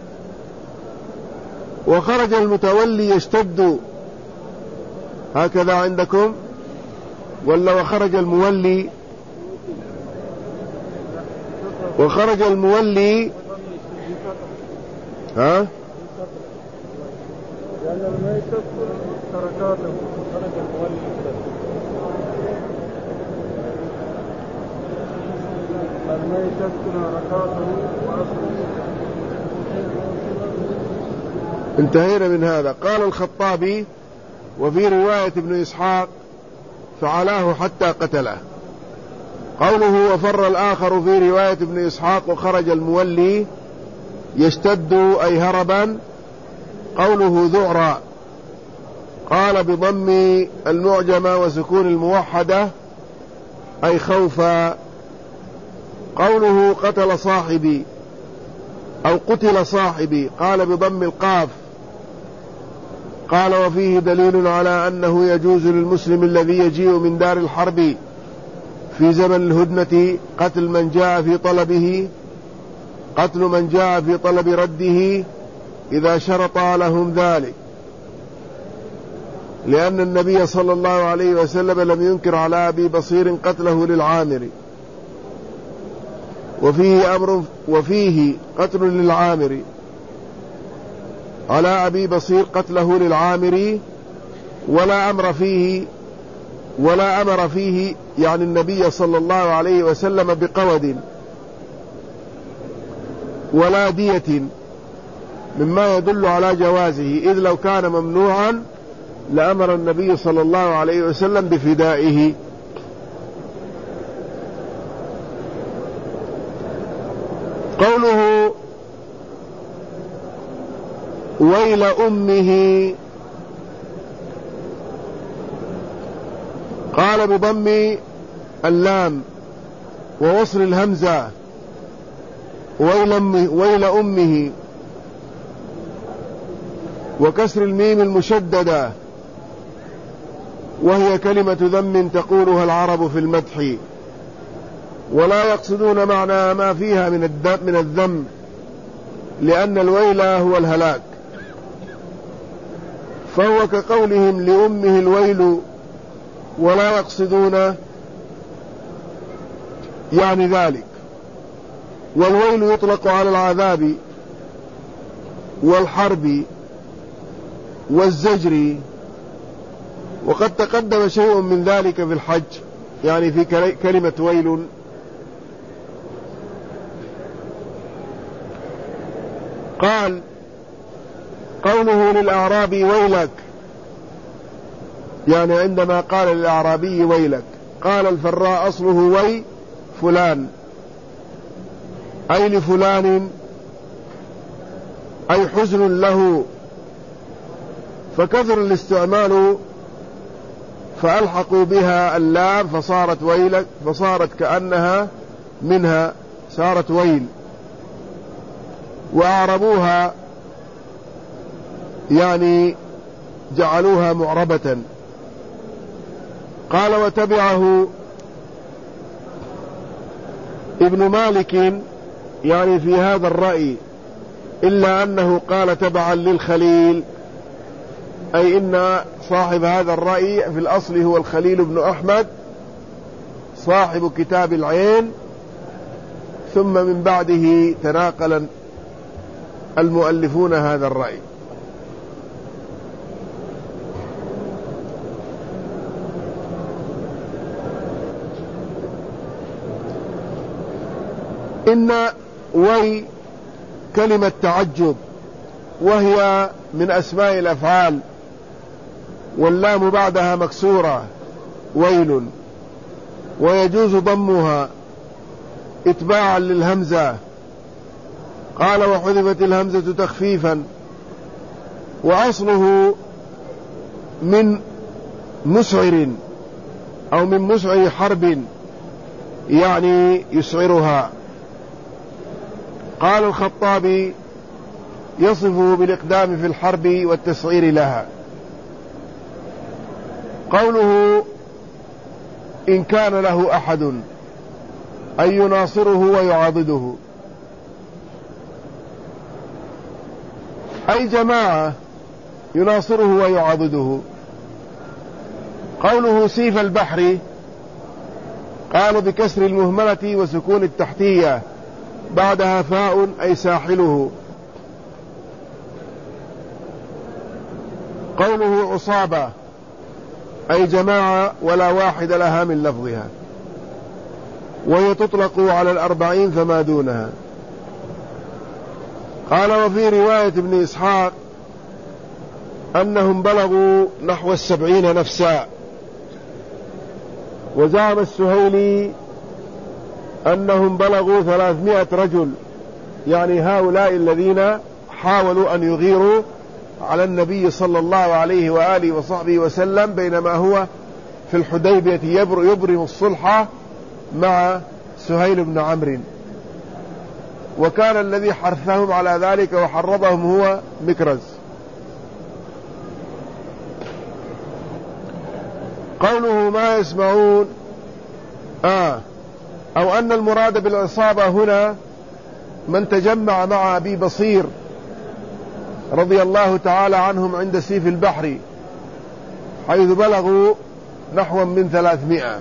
وخرج المتولي يشتد، هكذا عندكم ولا وخرج المولي؟ وخرج المولي، ها؟ لأن الميت تسكن حركاته، خرج المولي. الميت تسكن حركاته وأصله. انتهينا من هذا. قال الخطابي: وفي رواية ابن إسحاق: فعلاه حتى قتله. قوله: وفر الآخر في رواية ابن إسحاق: وخرج المولي يشتد، أي هربا. قوله: ذعرا، قال بضم المعجمة وسكون الموحدة، أي خوفا. قوله: قتل صاحبي أو قتل صاحبي، قال بضم القاف. قال: وفيه دليل على أنه يجوز للمسلم الذي يجيء من دار الحرب في زمن الهدنة قتل من جاء في طلب رده إذا شرط لهم ذلك، لأن النبي صلى الله عليه وسلم لم ينكر على أبي بصير قتله للعامري، وفيه قتل للعامري على أبي بصير قتله للعامري، ولا أمر فيه يعني النبي صلى الله عليه وسلم بقود ولا دية، مما يدل على جوازه، إذ لو كان ممنوعا لأمر النبي صلى الله عليه وسلم بفدائه. قوله: ويل أمه، قال بضم اللام ووصل الهمزة: ويل أمه، وكسر الميم المشددة، وهي كلمة ذم تقولها العرب في المدح، ولا يقصدون معنى ما فيها من الذم، لأن الويل هو الهلاك، فهو كقولهم لأمه الويل، ولا يقصدون يعني ذلك. والويل يطلق على العذاب والحرب والزجر، وقد تقدم شيء من ذلك في الحج، يعني في كلمة ويل. قال قوله للأعرابي ويلك، يعني عندما قال للأعرابي ويلك، قال الفراء أصله وي فلان، أي لفلان، أي حزن له، فكثر الاستعمال فألحقوا بها اللام فصارت ويلك، فصارت كأنها منها، صارت ويل، وأعربوها يعني جعلوها معربة. قال وتبعه ابن مالك يعني في هذا الرأي، إلا أنه قال تبعا للخليل، أي إن صاحب هذا الرأي في الأصل هو الخليل بن أحمد صاحب كتاب العين، ثم من بعده تناقل المؤلفون هذا الرأي. إن وي كلمة تعجب، وهي من أسماء الأفعال، واللام بعدها مكسورة ويل، ويجوز ضمها اتباعا للهمزة. قال وحذفت الهمزة تخفيفا، وأصله من مسعر أو من مسعر حرب، يعني يسعرها. قال الخطابي يصفه بالإقدام في الحرب والتسعير لها. قوله إن كان له أحد، أي يناصره ويعاضده، أي جماعة يناصره ويعاضده. قوله سيف البحر، قال بكسر المهملة وسكون التحتية بعدها فاء، أي ساحله. قوله عصابة، أي جماعة ولا واحد لها من لفظها، وهي تطلق على 40 فما دونها. قال وفي رواية ابن إسحاق أنهم بلغوا نحو 70 نفسا، وزعم السهيلي أنهم بلغوا 300 رجل، يعني هؤلاء الذين حاولوا أن يغيروا على النبي صلى الله عليه وآله وصحبه وسلم بينما هو في الحديبية يبرم الصلح مع سهيل بن عمرو، وكان الذي حرثهم على ذلك وحرضهم هو مكرز. قوله ما يسمعون، أو أن المراد بالعصابة هنا من تجمع مع أبي بصير رضي الله تعالى عنهم عند سيف البحر، حيث بلغوا نحو من 300.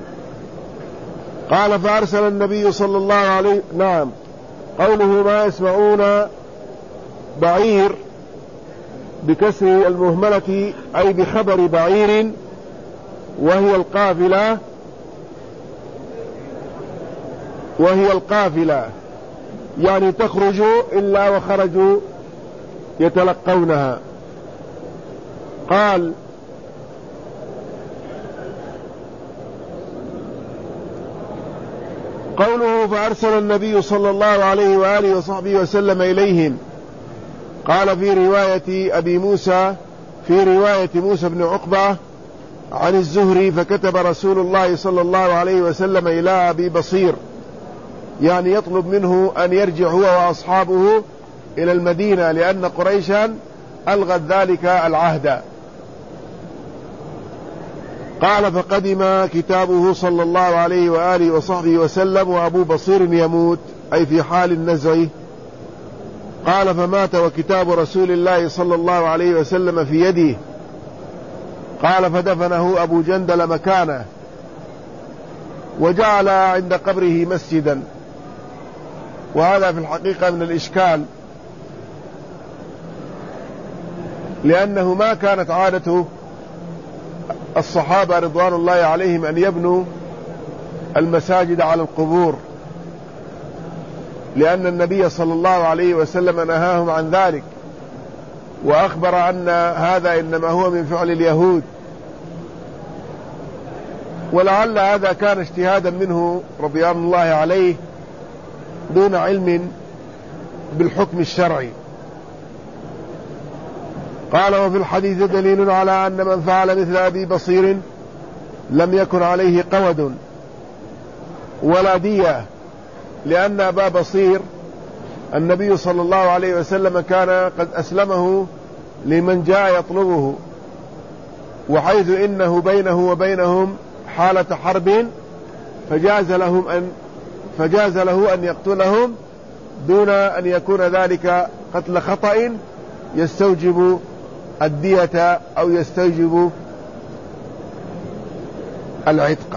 قال فأرسل النبي صلى الله عليه قوله ما يسمعون بعير بكسر المهملة، أي بخبر بعير، وهي القافلة يعني تخرج إلا وخرجوا يتلقونها. قال قوله فأرسل النبي صلى الله عليه وآله وصحبه وسلم إليهم، قال في رواية أبي موسى، في رواية موسى بن عقبة عن الزهري فكتب رسول الله صلى الله عليه وسلم إلى أبي بصير، يعني يطلب منه أن يرجع هو وأصحابه إلى المدينة، لأن قريشا ألغت ذلك العهد. قال فقدم كتابه صلى الله عليه وآله وصحبه وسلم وأبو بصير يموت، أي في حال النزع. قال فمات وكتاب رسول الله صلى الله عليه وسلم في يده. قال فدفنه أبو جندل مكانه، وجعل عند قبره مسجدا. وهذا في الحقيقة من الإشكال، لأنه ما كانت عادة الصحابة رضوان الله عليهم أن يبنوا المساجد على القبور، لأن النبي صلى الله عليه وسلم نهاهم عن ذلك، وأخبر أن هذا إنما هو من فعل اليهود. ولعل هذا كان اجتهادا منه رضوان الله عليه دون علم بالحكم الشرعي. قال وفي الحديث دليل على أن من فعل مثل أبي بصير لم يكن عليه قود ولا دية، لأن أبا بصير النبي صلى الله عليه وسلم كان قد أسلمه لمن جاء يطلبه، وحيث إنه بينه وبينهم حالة حرب فجاز له أن يقتلهم دون أن يكون ذلك قتل خطأ يستوجب الدية أو يستوجب العتق.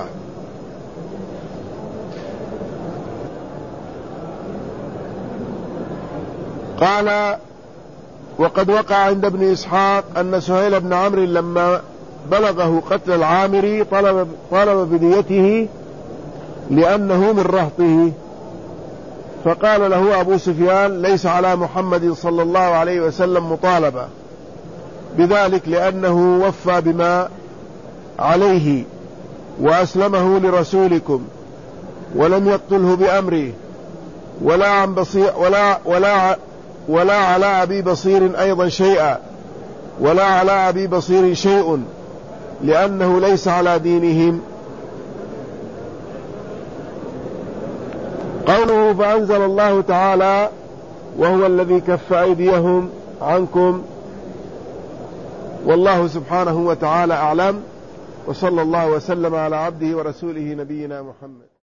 قال وقد وقع عند ابن إسحاق أن سهيل بن عمرو لما بلغه قتل العامري طلب بديته لأنه من رهطه، فقال له أبو سفيان ليس على محمد صلى الله عليه وسلم مطالبة بذلك، لأنه وفى بما عليه وأسلمه لرسولكم ولم يقتله بأمره، ولا عن بصير ولا على أبي بصير أيضا شيئا، ولا على أبي بصير شيء، لأنه ليس على دينهم. قوله فأنزل الله تعالى وهو الذي كف أيديهم عنكم، والله سبحانه وتعالى أعلم، وصلى الله وسلم على عبده ورسوله نبينا محمد.